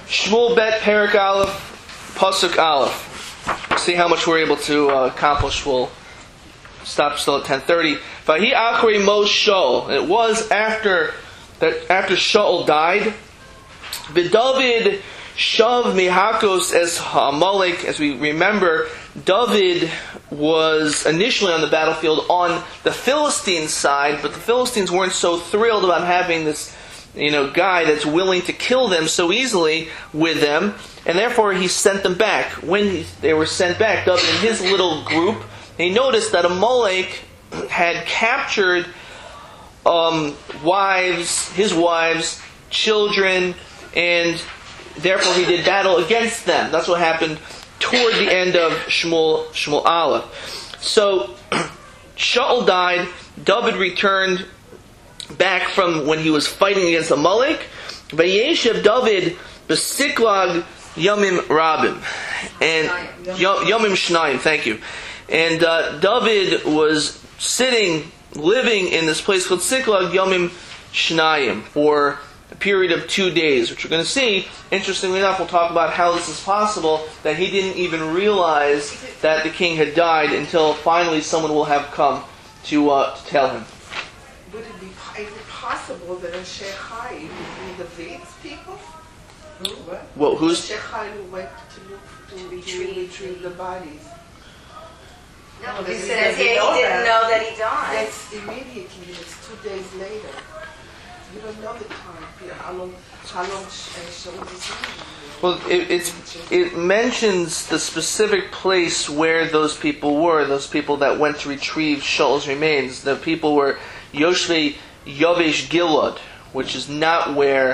Shmuel Bet Perak Aleph, Pasuk Aleph. See how much we're able to accomplish. We'll stop still at 10:30. Vahi Achri Mo Shaul. It was after Shaul died. B'David Shav Mihakos es Ha'amalek. As we remember, David was initially on the battlefield on the Philistine side, but the Philistines weren't so thrilled about having this, guy that's willing to kill them so easily with them, and therefore he sent them back. When they were sent back, David and his little group, he noticed that Amalek had captured his wives, children, and therefore he did battle against them. That's what happened toward the end of Shmuel Aleph. So Shaul died. David returned back from when he was fighting against Amalek. Vayeshev David b'Siklag Yomim Rabim and Yomim Shnayim. Thank you. And David was living in this place called Siklag Yomim Shnayim for a period of 2 days, which we're going to see. Interestingly enough, we'll talk about how this is possible, that he didn't even realize that the king had died until finally someone will have come to tell him. Would it be possible that in Shechai would be the Vates people? Well, who's Shechai who went to retrieve the bodies? No, he says he didn't know that he died. That's immediately. It's 2 days later. You don't know the time. How long Shaul was in? Well, it mentions the specific place where those people were. Those people that went to retrieve Shaul's remains. The people were Yoshvei Yavesh Gilad, which is not where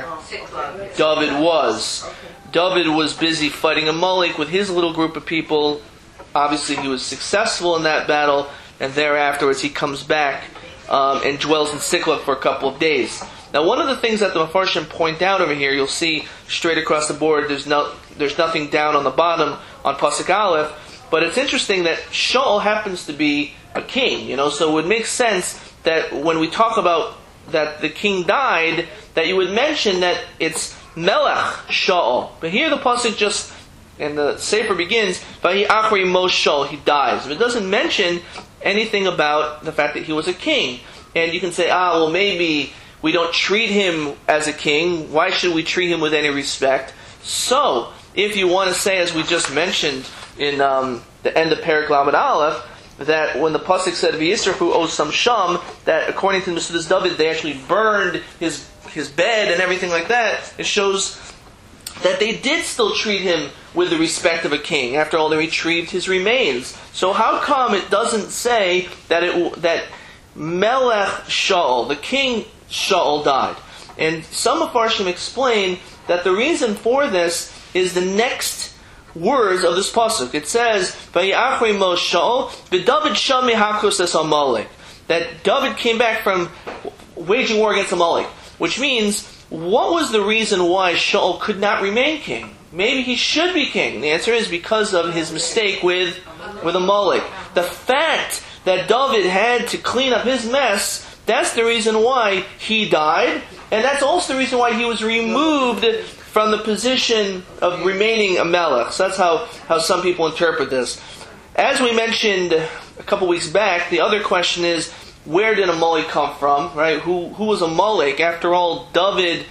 David was. David was busy fighting Amalek with his little group of people. Obviously, he was successful in that battle, and thereafterwards he comes back and dwells in Siklag for a couple of days. Now, one of the things that the Mefarshim point out over here, you'll see straight across the board, there's nothing down on the bottom on Pasuk Aleph, but it's interesting that Shaul happens to be a king, so it would make sense that when we talk about that the king died, that you would mention that it's Melech Shaul. But here the Pasuk just, and the Sefer begins, Vahi Achri Mo Shaul, he dies. But it doesn't mention anything about the fact that he was a king. And you can say, well, maybe we don't treat him as a king. Why should we treat him with any respect? So, if you want to say, as we just mentioned in the end of Perek Lamed Aleph, that when the Pasuk said V'yisrafu Osam Sham, that according to Mesudas David, they actually burned his bed and everything like that, it shows that they did still treat him with the respect of a king. After all, they retrieved his remains. So how come it doesn't say that Melech Shaul, the king Shaul, died? And some Mefarshim explain that the reason for this is the next words of this pasuk. It says, "Vayiachri Mo Shaul, v'David shami hakos es Amalek." That David came back from waging war against Amalek, which means, what was the reason why Shaul could not remain king? Maybe he should be king. The answer is because of his mistake with Amalek. The fact that David had to clean up his mess, that's the reason why he died, and that's also the reason why he was removed from the position of remaining a melech. So that's how some people interpret this. As we mentioned a couple weeks back, the other question is, where did Amalek come from? Right? Who was Amalek? After all, David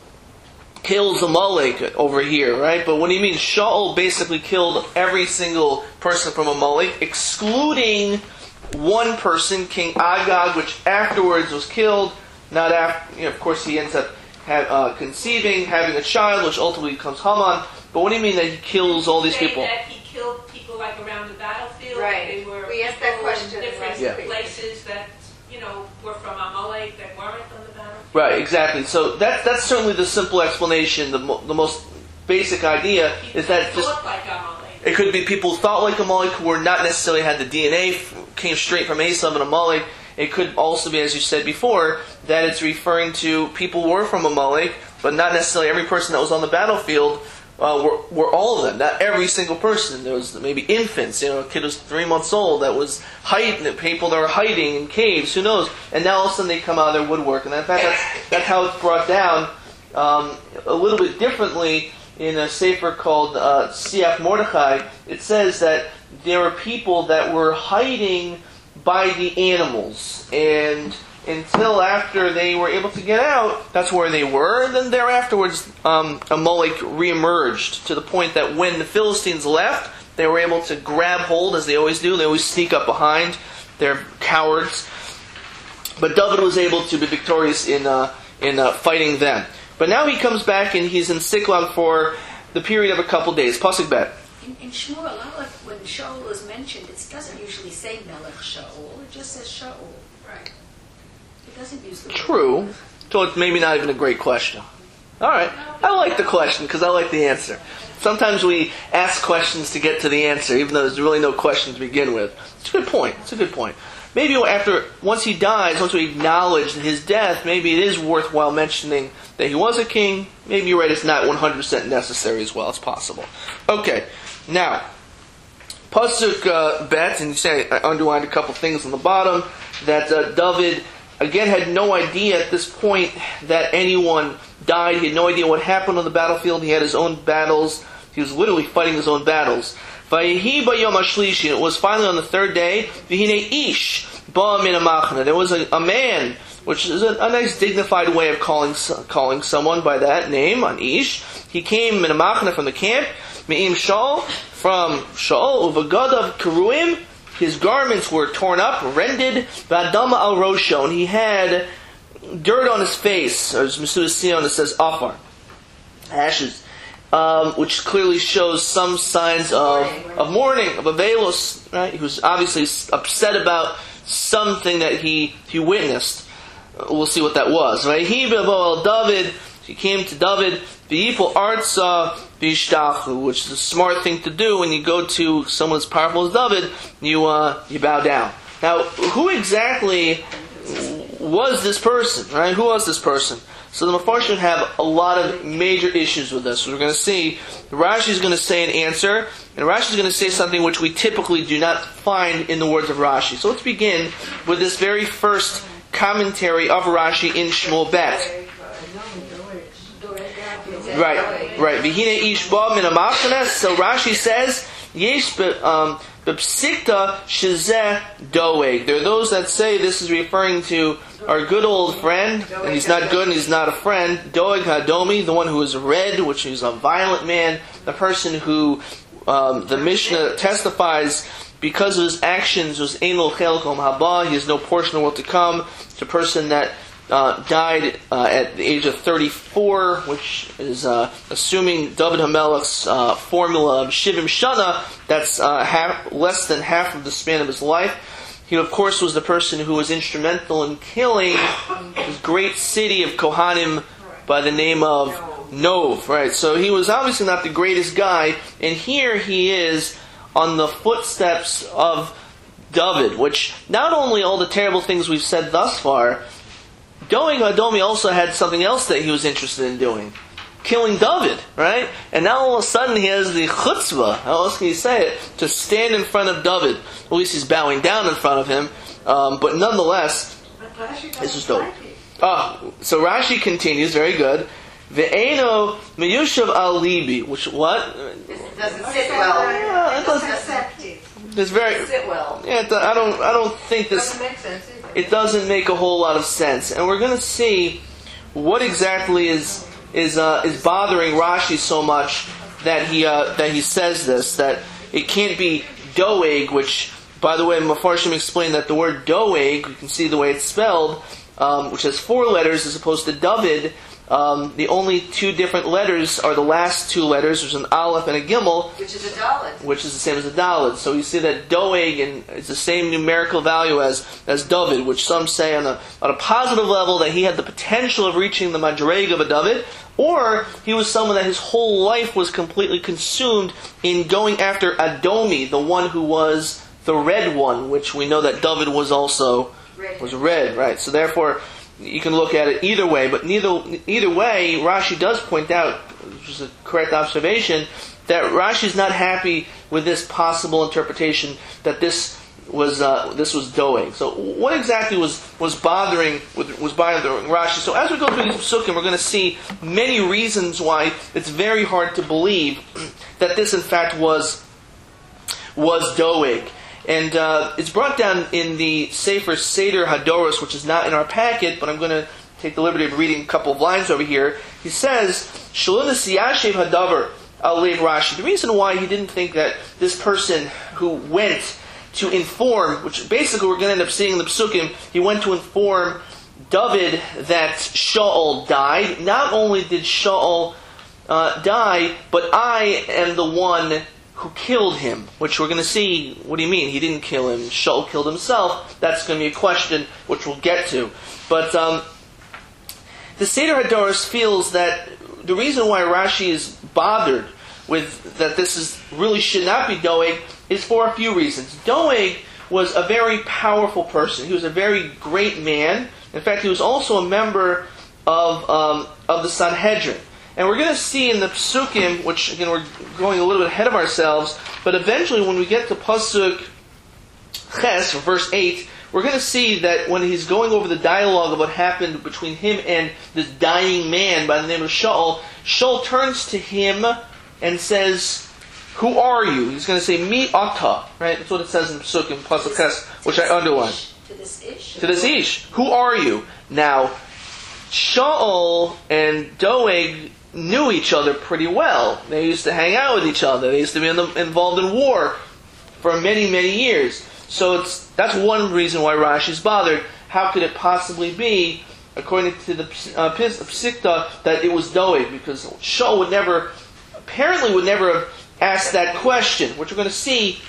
kills Amalek over here, right? But what do you mean? Shaul basically killed every single person from Amalek, excluding one person, King Agag, which afterwards was killed. Not after, of course, he ends up conceiving, having a child, which ultimately becomes Haman. But what do you mean that he kills all these people? That he killed people like around the battlefield. Right. They were We asked that question in different last week. places that were from Amalek that weren't on the battlefield. Right, exactly. So that's certainly the simple explanation. The most basic idea is that just Like Amalek. it could be people who thought like Amalek, who were not necessarily had the DNA, came straight from Esav and Amalek. It could also be, as you said before, that it's referring to people who were from Amalek, but not necessarily every person that was on the battlefield were all of them. Not every single person. There was maybe infants. A kid was 3 months old that was hiding. People that were hiding in caves. Who knows? And now all of a sudden they come out of their woodwork. And in fact, that's how it's brought down a little bit differently in a sefer called Siach Mordechai, it says that there were people that were hiding by the animals, and until after they were able to get out, that's where they were. And then thereafterwards, Amalek reemerged to the point that when the Philistines left, they were able to grab hold, as they always do. They always sneak up behind. They're cowards. But David was able to be victorious in fighting them. But now he comes back and he's in Siklag for the period of a couple days. Pasuk Bet. In Shmuel, a lot like when Shaul is mentioned, it doesn't usually say Melech Shaul. It just says Shaul. Right. It doesn't use the True. So it's maybe not even a great question. All right. I like the question because I like the answer. Sometimes we ask questions to get to the answer, even though there's really no question to begin with. It's a good point. It's a good point. Maybe once he dies, once we acknowledge his death, maybe it is worthwhile mentioning that he was a king. Maybe you're right, it's not 100% necessary as well. It's possible. Okay, now, Pasuk Bet, and you say I underlined a couple things on the bottom, that David, again, had no idea at this point that anyone died. He had no idea what happened on the battlefield. He had his own battles. He was literally fighting his own battles. Vayehi bayom hashlishi. It was finally on the third day. V'hinei ish ba min hamachna. There was a man, which is a nice dignified way of calling someone by that name, an ish. He came min hamachna from the camp. Me'im Shaul, from Shaul, uvagadav keruim. His garments were torn up, rended. V'adama al rosho, and he had dirt on his face. Or as Masuda Sion, it says afar, ashes. Which clearly shows some signs of mourning, of avelos. Right? He was obviously upset about something that he witnessed. We'll see what that was. Right? He David. He came to David. V'yipol artza v'yishtachu, which is a smart thing to do when you go to someone as powerful as David. You bow down. Now, who exactly was this person? Right? Who was this person? So the Mefarshim have a lot of major issues with this. We're going to see, Rashi is going to say an answer, and Rashi is going to say something which we typically do not find in the words of Rashi. So let's begin with this very first commentary of Rashi in Shmuel Bet. Right. V'hinei ish ba min hamachna. So Rashi says, yesh b'psikta shezeh doeg. There are those that say this is referring to our good old friend, and he's not good and he's not a friend, Doeg Hadomi, the one who is red, which is a violent man, the person who the Mishnah testifies because of his actions was Einol Chelkom Haba, he has no portion of the world to come. It's a person that died at the age of 34, which is assuming David HaMelech's formula of Shivim Shana, that's less than half of the span of his life. He, of course, was the person who was instrumental in killing this great city of Kohanim by the name of Nov. Right? So he was obviously not the greatest guy, and here he is on the footsteps of David, which not only all the terrible things we've said thus far, Doeg Hadomi also had something else that he was interested in doing. Killing David, right? And now all of a sudden he has the chutzpah, how else can you say it, to stand in front of David. At least he's bowing down in front of him. But nonetheless, this is dope. So Rashi continues, very good. Ve'eno meyushav al libi, which what? This doesn't sit well. It doesn't sit well. Yeah, I don't think this. Doesn't make sense either. It doesn't make a whole lot of sense, and we're going to see what exactly is bothering Rashi so much that he says this, that it can't be Doeg, which, by the way, Mefarshim explained that the word Doeg, you can see the way it's spelled, which has 4 letters as opposed to David. The only 2 different letters are the last 2 letters. There's an Aleph and a Gimel, which is a Dalet. Which is the same as a Dalet. So you see that Doeg is the same numerical value as David, which some say on a positive level that he had the potential of reaching the Madreg of a David, or he was someone that his whole life was completely consumed in going after Adomi, the one who was the red one, which we know that David was also red, right? So therefore, you can look at it either way, but either way, Rashi does point out, which is a correct observation, that Rashi is not happy with this possible interpretation that this this was Doeg. So what exactly was bothering Rashi? So as we go through these psukim, we're going to see many reasons why it's very hard to believe that this in fact was Doeg. And it's brought down in the Sefer Seder Hadoros, which is not in our packet, but I'm going to take the liberty of reading a couple of lines over here. He says, Shalunas Yashev Hadavar Alev Rashi. The reason why he didn't think that this person who went to inform, which basically we're going to end up seeing in the Psukim, he went to inform David that Shaul died. Not only did Shaul die, but I am the one who killed him, which we're going to see. What do you mean? He didn't kill him. Shaul killed himself. That's going to be a question which we'll get to. But the Seder Hadoros feels that the reason why Rashi is bothered with that this really should not be Doeg is for a few reasons. Doeg was a very powerful person. He was a very great man. In fact, he was also a member of the Sanhedrin. And we're going to see in the Psukim, which again we're going a little bit ahead of ourselves, but eventually when we get to Pasuk Ches, or verse 8, we're going to see that when he's going over the dialogue of what happened between him and this dying man by the name of Shaul, Shaul turns to him and says, "Who are you?" He's going to say, "Mi ata," right? That's what it says in Psukim, Pasuk Ches, which I underline. To this ish. To this ish. Who are you? Now, Shaul and Doeg knew each other pretty well. They used to hang out with each other. They used to be involved in war for many, many years. So that's one reason why Rashi's bothered. How could it possibly be, according to the Psikta, that it was Doeg? Because Shaul would never have asked that question, which we're going to see.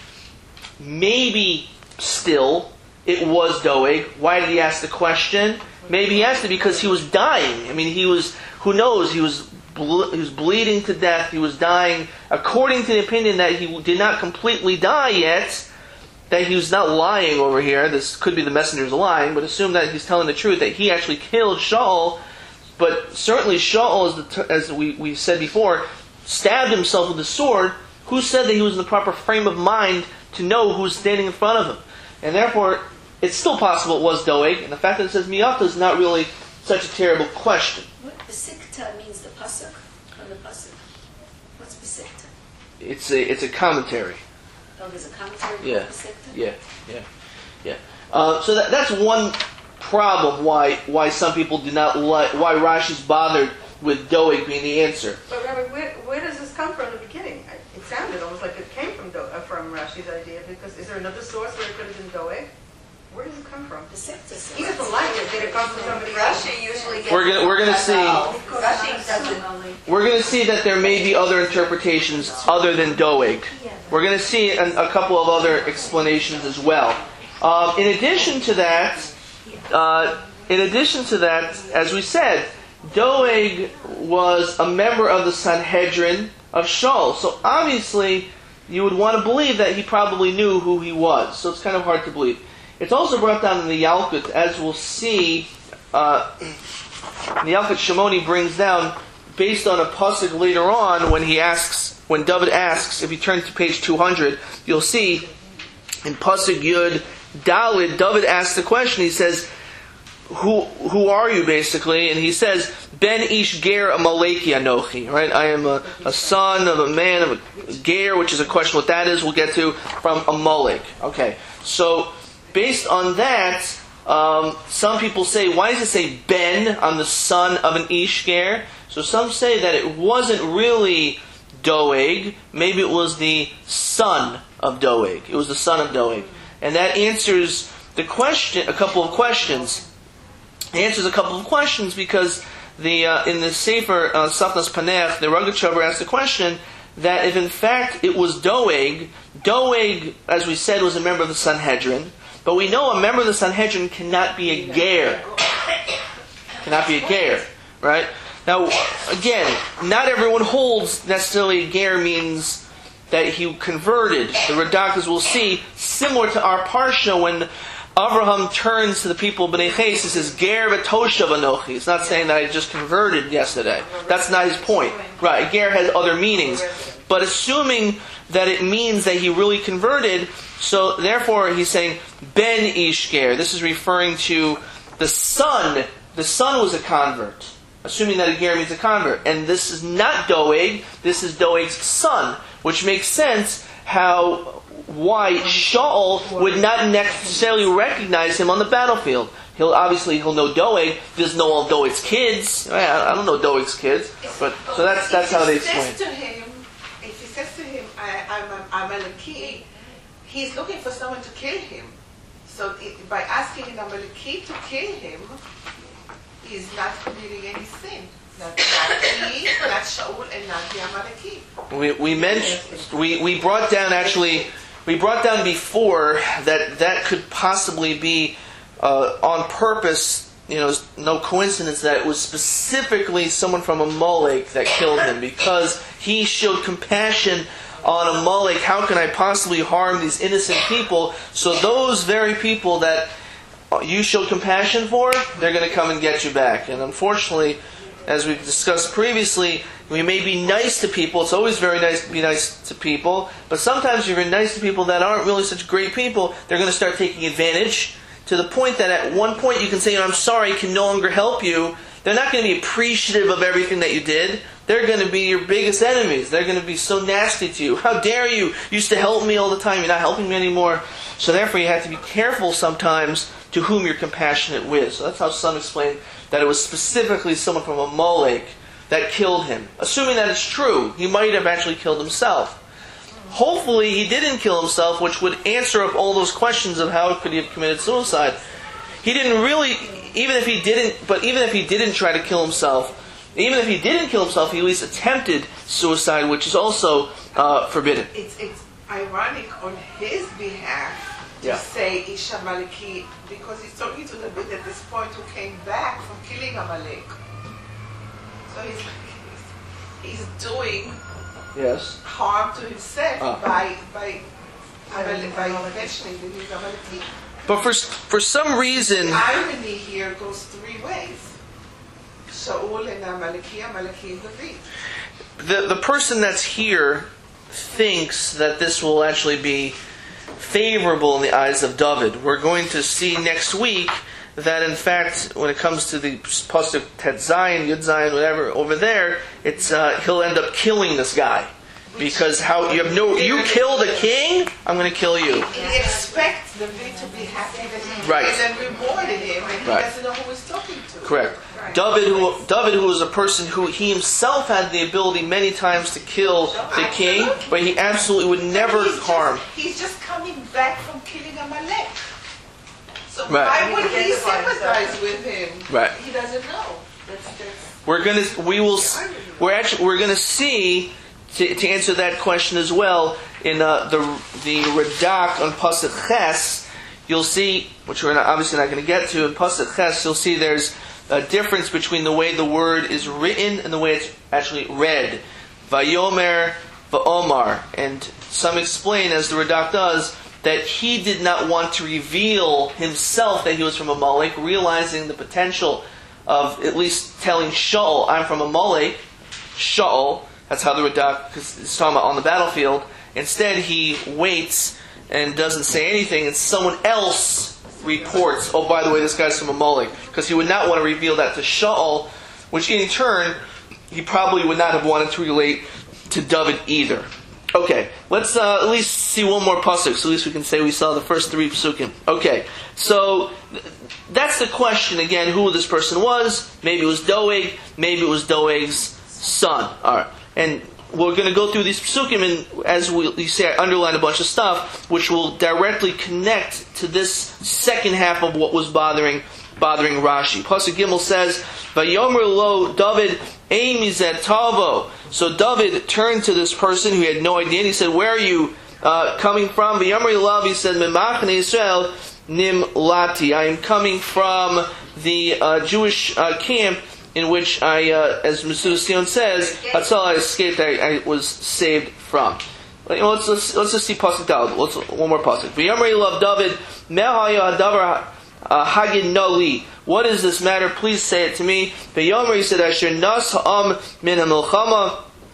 Maybe still it was Doeg. Why did he ask the question? Maybe he asked it because he was dying. I mean, who knows, he was bleeding to death. He was dying, according to the opinion that he did not completely die yet, that he was not lying over here. This could be the messenger's lying, but assume that he's telling the truth, that he actually killed Shaul. But certainly Shaul, as we said before, stabbed himself with a sword. Who said that he was in the proper frame of mind to know who was standing in front of him? And therefore, it's still possible it was Doeg, and the fact that it says Miyata is not really such a terrible question. What Besikta means, the pasuk from the pasuk. What's Besikta? It's a commentary. Oh, there's a commentary Yeah. called Besikta? Yeah. So that's one problem why some people do not like, why Rashi's bothered with Doeg being the answer. But Rabbi, where does this come from in the beginning? It sounded almost like it came from Rashi's idea, because is there another source where it could have been Doeg? Where does it come from? Besikta. Even from language, did it come from somebody else? Rashi usually gets We're gonna see. Rashi doesn't. We're going to see that there may be other interpretations other than Doeg. We're going to see a couple of other explanations as well. In addition to that, as we said, Doeg was a member of the Sanhedrin of Shaul. So obviously, you would want to believe that he probably knew who he was. So it's kind of hard to believe. It's also brought down in the Yalkut, as we'll see. The Yalkut Shimoni brings down, based on a pasuk later on, when David asks, if you turn to page 200, you'll see in pasuk Yud Dalid, David asks the question. He says, "Who are you?" basically, and he says, "Ben ish ger amaleki anochi." Right? I am a son of a man of a ger, which is a question what that is. We'll get to from Amalek. Okay, so based on that, some people say, why does it say Ben on the son of an ish ger? So some say that it wasn't really Doeg. Maybe it was the son of Doeg. It was the son of Doeg, and that answers the question. A couple of questions. It answers a couple of questions because in the Sefer Safnas Panech, the Rogatchover asked the question that if in fact it was Doeg, as we said, was a member of the Sanhedrin, but we know a member of the Sanhedrin cannot be a ger. Cannot be a ger, right? Now, again, not everyone holds necessarily a ger means that he converted. The Radak, as we'll see, similar to our Parsha, when Avraham turns to the people of Bnei Ches, he says, Ger v'toshav anochi. It's not saying that I just converted yesterday. That's not his point. Right, Ger has other meanings. But assuming that it means that he really converted, So therefore he's saying Ben Ishger. This is referring to the son. The son was a convert. Assuming that a ger means a convert. And this is not Doeg, this is Doeg's son. Which makes sense why Shaul would not necessarily recognize him on the battlefield. He'll know Doeg. He doesn't know all Doeg's kids. I don't know Doeg's kids, but so that's how they explain. If he says to him, I'm Amaleki, he's looking for someone to kill him. So by asking an Amaleki to kill him, he's not committing any sin. Not he, not Shaul, and not the Amaleki. We brought down before that could possibly be on purpose. No coincidence that it was specifically someone from Amalek that killed him, because he showed compassion on Amalek. How can I possibly harm these innocent people? So those very people that you showed compassion for, they're going to come and get you back. And unfortunately, as we've discussed previously, we may be nice to people. It's always very nice to be nice to people. But sometimes if you're nice to people that aren't really such great people, they're going to start taking advantage, to the point that at one point you can say, I'm sorry, I can no longer help you. They're not going to be appreciative of everything that you did. They're going to be your biggest enemies. They're going to be so nasty to you. How dare you? You used to help me all the time. You're not helping me anymore. So therefore you have to be careful sometimes to whom you're compassionate with. So that's how some explain that it was specifically someone from Amalek that killed him. Assuming that it's true, he might have actually killed himself. Hopefully he didn't kill himself, which would answer up all those questions of how could he have committed suicide. He didn't really, even if he didn't try to kill himself, he at least attempted suicide, which is also forbidden. It's ironic on his behalf to say Ish Amaleki, because he's talking to the bit at this point who came back from killing Amalek. So he's doing harm to himself by mentioning that he's Amaleki. But for some reason, the irony here goes three ways. Shaul and Amaleki and David. The person that's here thinks that this will actually be favorable in the eyes of David. We're going to see next week that in fact, when it comes to the pasuk Tet Zayin, Yud Zayin, whatever over there, it's he'll end up killing this guy, because you killed a king, I'm going to kill you. He expects David to be happy that he Right. and then rewarded him, and he doesn't know who he's talking to. Correct. David, who was a person who he himself had the ability many times to kill the king, but he absolutely would never harm. He's just coming back from killing Amalek. So Right. why would he sympathize with him? Right. He doesn't know. We're gonna see to answer that question as well in the Radak on Pasuk Ches. You'll see, which we're obviously not going to get to in Pasuk Ches. You'll see there's a difference between the way the word is written and the way it's actually read. Vayomer, Va'omar, and some explain, as the Radak does, that he did not want to reveal himself that he was from Amalek, realizing the potential of at least telling Shaul, I'm from Amalek. Shaul, that's how the Radak, because it's talking about on the battlefield. Instead, he waits and doesn't say anything, and someone else reports, oh, by the way, this guy's from Amalek, because he would not want to reveal that to Shaul, which in turn, he probably would not have wanted to relate to David either. Okay, let's at least see one more pasuk, so at least we can say we saw the first three pasukim. Okay, so that's the question again, who this person was. Maybe it was Doeg, maybe it was Doeg's son. Alright, and we're going to go through these pasukim, and as you see, I underlined a bunch of stuff, which will directly connect to this second half of what was bothering Rashi. Pasuk Gimel says, Vayomer lo David Eimizet Tavo. So David turned to this person who had no idea, and he said, where are you coming from? Vayomer lo, he said, Memachne Israel Nimlati. I am coming from the Jewish camp in which I, as Mr. Sion says, that's all I escaped, I was saved from. Let's just see pasuk Daled. One more pasuk. Vayomer lo David Mehaya Davar Hagin Noli. What is this matter? Please say it to me. Vayomer, he said, Asher nas ha'am min ha'milchama.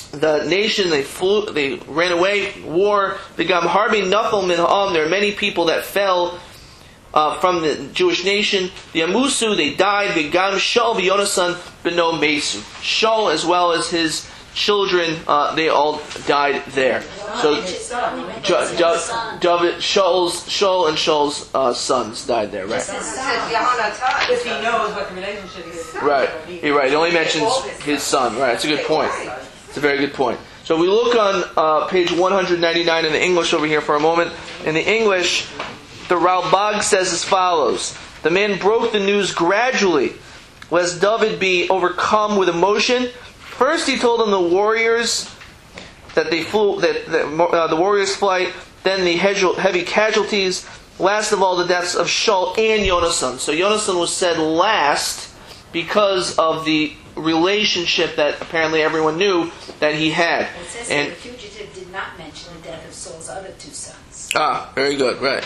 the nation, they ran away, war. Begam harbi nafal min ha'am. There are many people that fell from the Jewish nation. The Amusu, they died. Begam Shaul v'Yonasan beno mesu. Shaul as well as his children, they all died there. So David, Shaul and Shaul's sons died there, right? If he knows what the relationship is. Right. You're right. It only mentions his son. Right. That's a good point. It's a very good point. So we look on page 199 in the English over here for a moment. In the English, the Ralbag says as follows: the man broke the news gradually, lest David be overcome with emotion. First, he told them the warriors that they flew, the warriors' flight. Then the heavy casualties. Last of all, the deaths of Shaul and Yonasan. So Yonasan was said last because of the relationship that apparently everyone knew that he had. It says that the fugitive did not mention the death of Saul's other two sons. Very good. Right.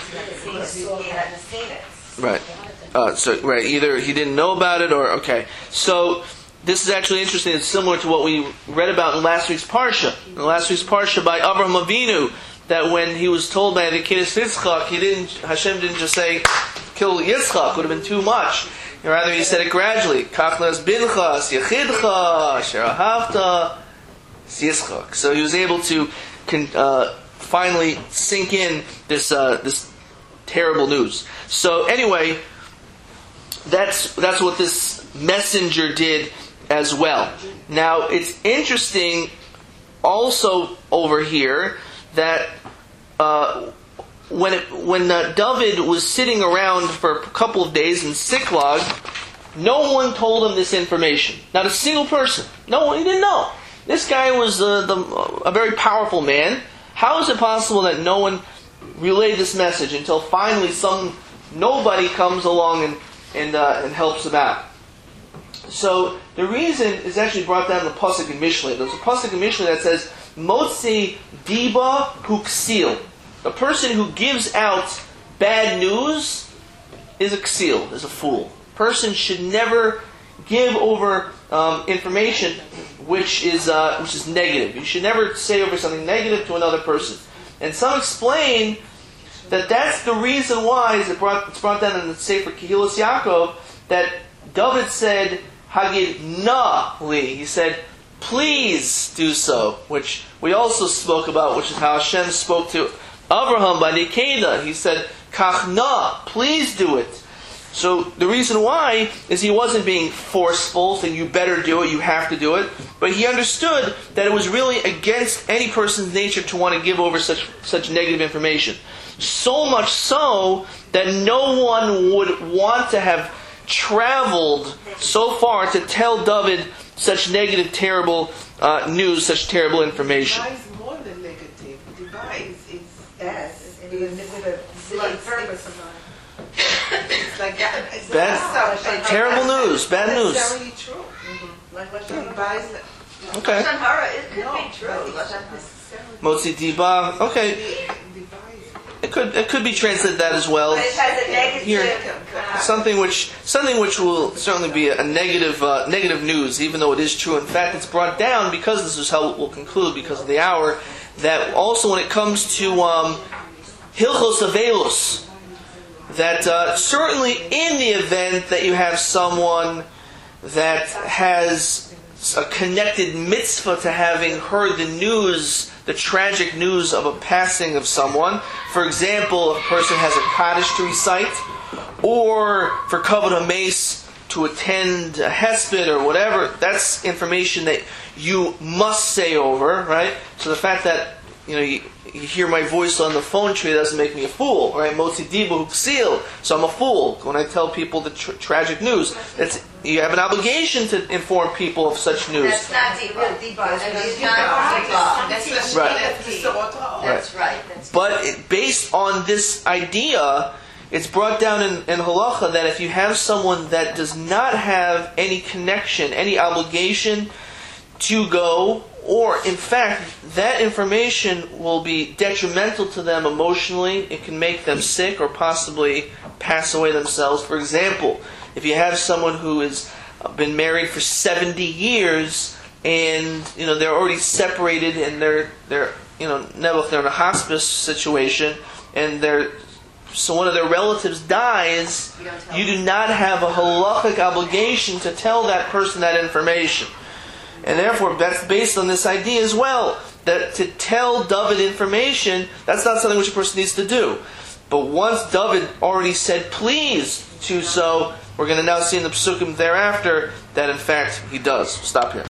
Right. Right. Either he didn't know about it, or okay. So this is actually interesting. It's similar to what we read about in last week's parsha. In last week's parsha by Avraham Avinu, that when he was told by the Kiddush Yitzchak, Hashem didn't just say kill Yitzchak. Would have been too much. Rather, he said it gradually. Kachnas binchas yechidcha sherahavta Yitzchak. So he was able to finally sink in this terrible news. So anyway, that's what this messenger did as well. Now it's interesting also over here that when David was sitting around for a couple of days in Siklag, no one told him this information. Not a single person. No one. He didn't know. This guy was a very powerful man. How is it possible that no one relayed this message until finally nobody comes along and helps him out? So the reason is actually brought down in the pasuk in Mishlei. There's a pasuk in Mishlei that says, "Motzi diba huksil." The person who gives out bad news is a ksil, is a fool. Person should never give over information which is negative. You should never say over something negative to another person. And some explain that that's the reason why it's brought down in the Sefer Kehilas Yaakov that David said, Hagid na li. He said, please do so, which we also spoke about, which is how Hashem spoke to Abraham by Nikeda. He said, Kach na, please do it. So the reason why is he wasn't being forceful, saying you better do it, you have to do it. But he understood that it was really against any person's nature to want to give over such negative information. So much so that no one would want to have traveled so far to tell David such negative, terrible news, such terrible information. Diba is more than negative. Diba is Yes, with a blunt purpose of mine. it's like that. It's Terrible news, bad news. That's necessarily true. Like what Diba is Okay. It could no, be true. but it's not necessarily. Motzi diba. Okay. Diba is It could be translated that as well. But it has a negative. Here, something which will certainly be a negative news, even though it is true. In fact, it's brought down because this is how we'll conclude because of the hour. That also when it comes to Hilchos Avelus, that certainly in the event that you have someone that has a connected mitzvah to having heard the news, the tragic news of a passing of someone. For example, if a person has a Kaddish to recite, or for Kavod HaMeis to attend a Hesped or whatever, that's information that you must say over, right? So the fact that you hear my voice on the phone tree doesn't make me a fool, right? Motzi diba huksil, so I'm a fool when I tell people the tragic news. You have an obligation to inform people of such news. That's not diba. That's Right. That's right. But based on this idea, it's brought down in halacha that if you have someone that does not have any connection, any obligation to go, or in fact that information will be detrimental to them emotionally, it can make them sick or possibly pass away themselves. For example, if you have someone who has been married for 70 years and they're already separated, and they're Nebuch, they're in a hospice situation, and so one of their relatives dies, you do not have a halachic obligation to tell that person that information. And therefore, that's based on this idea as well, that to tell David information, that's not something which a person needs to do. But once David already said please to so, we're going to now see in the psukim thereafter that in fact he does. Stop here.